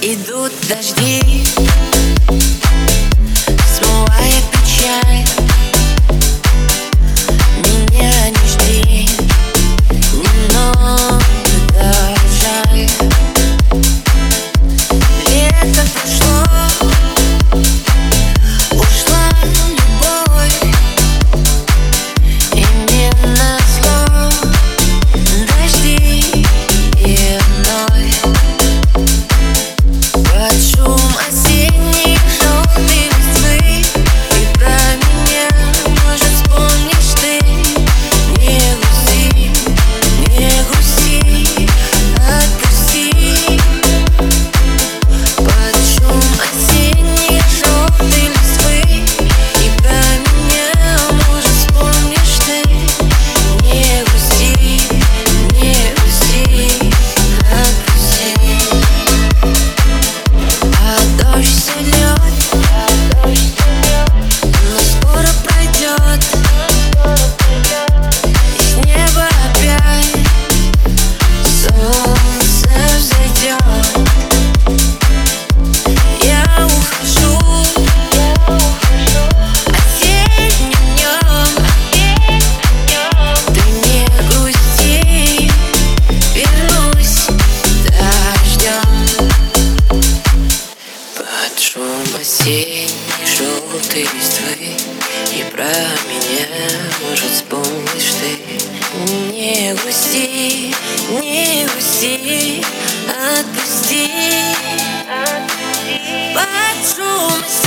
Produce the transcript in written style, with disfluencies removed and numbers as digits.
Идут дожди, смывая печаль. Меня не жди, немного жаль. Лето прошло, ушла любовь, и мне назло дожди и вновь. Под шум осенней желтой листвы и про меня, может, вспомнишь ты. Не грусти, не грусти, отпусти. Под шум осенней желтой листвы и про меня, может, вспомнишь ты. Не грусти, не грусти, отпусти. А дождь все льет, но скоро пройдет, и с неба опять солнце взойдет. Я ухожу осенним днем, ты не грусти, вернусь дождем. Под шум осенней желтой листвы и про меня, может, вспомнишь ты. Не грусти, не грусти, отпусти. Под шум